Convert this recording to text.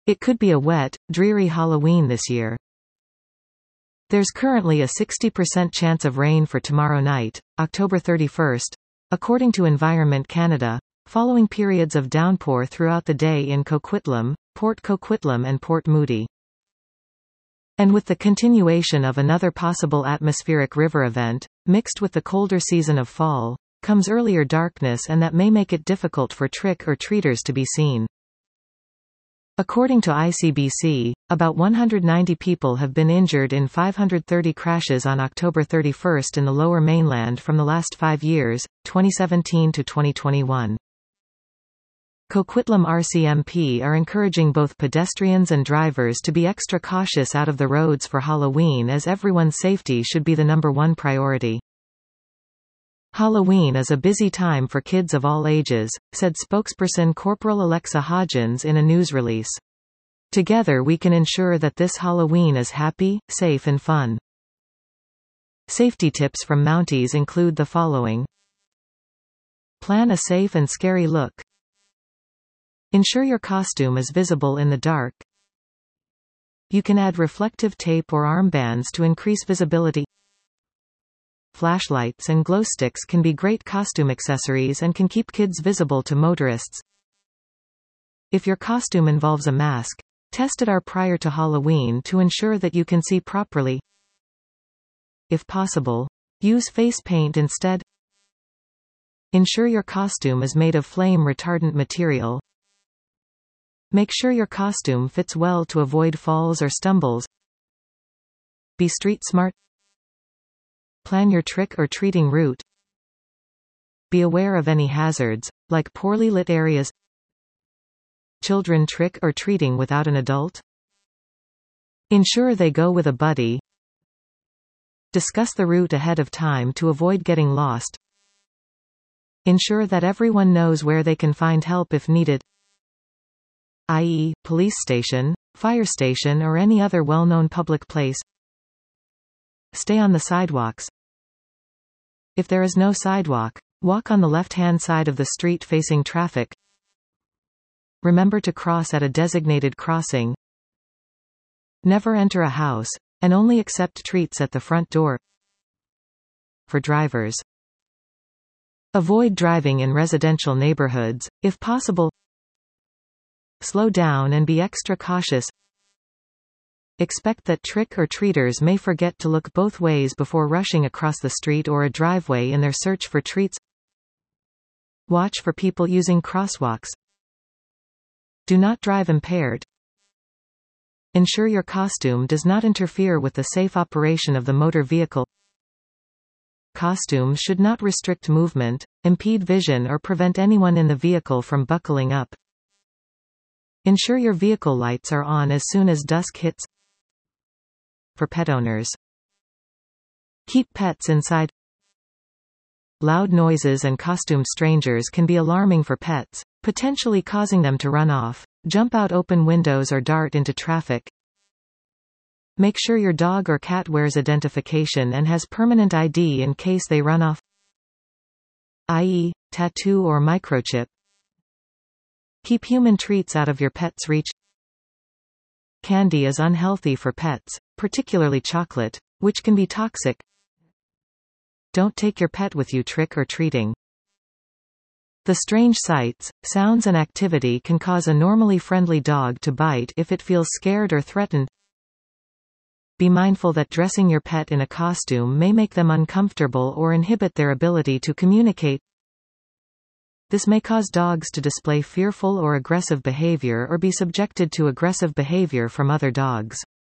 It could be a wet, dreary Halloween this year. There's currently a 60% chance of rain for tomorrow night, October 31st, according to Environment Canada, following periods of downpour throughout the day in Coquitlam, Port Coquitlam and Port Moody. And with the continuation of another possible atmospheric river event, mixed with the colder season of fall, comes earlier darkness, and that may make it difficult for trick-or-treaters to be seen. According to ICBC, about 190 people have been injured in 530 crashes on October 31 in the Lower Mainland from the last 5 years, 2017 to 2021. Coquitlam RCMP are encouraging both pedestrians and drivers to be extra cautious out of the roads for Halloween, as everyone's safety should be the #1 priority. Halloween is a busy time for kids of all ages, said spokesperson Corporal Alexa Hodgins in a news release. Together we can ensure that this Halloween is happy, safe and fun. Safety tips from Mounties include the following. Plan a safe and scary look. Ensure your costume is visible in the dark. You can add reflective tape or armbands to increase visibility. Flashlights and glow sticks can be great costume accessories and can keep kids visible to motorists. If your costume involves a mask, test it prior to Halloween to ensure that you can see properly. If possible, use face paint instead. Ensure your costume is made of flame-retardant material. Make sure your costume fits well to avoid falls or stumbles. Be street smart. Plan your trick-or-treating route. Be aware of any hazards, like poorly lit areas. Children trick-or-treating without an adult. Ensure they go with a buddy. Discuss the route ahead of time to avoid getting lost. Ensure that everyone knows where they can find help if needed, i.e., police station, fire station or any other well-known public place. Stay on the sidewalks. If there is no sidewalk, walk on the left-hand side of the street facing traffic. Remember to cross at a designated crossing. Never enter a house, and only accept treats at the front door. For drivers, avoid driving in residential neighborhoods, if possible. Slow down and be extra cautious. Expect that trick-or-treaters may forget to look both ways before rushing across the street or a driveway in their search for treats. Watch for people using crosswalks. Do not drive impaired. Ensure your costume does not interfere with the safe operation of the motor vehicle. Costumes should not restrict movement, impede vision or prevent anyone in the vehicle from buckling up. Ensure your vehicle lights are on as soon as dusk hits. For pet owners, keep pets inside. Loud noises and costumed strangers can be alarming for pets, potentially causing them to run off, jump out open windows or dart into traffic. Make sure your dog or cat wears identification and has permanent ID in case they run off, i.e., tattoo or microchip. Keep human treats out of your pet's reach. Candy is unhealthy for pets, particularly chocolate, which can be toxic. Don't take your pet with you trick-or-treating. The strange sights, sounds and activity can cause a normally friendly dog to bite if it feels scared or threatened. Be mindful that dressing your pet in a costume may make them uncomfortable or inhibit their ability to communicate. This may cause dogs to display fearful or aggressive behavior or be subjected to aggressive behavior from other dogs.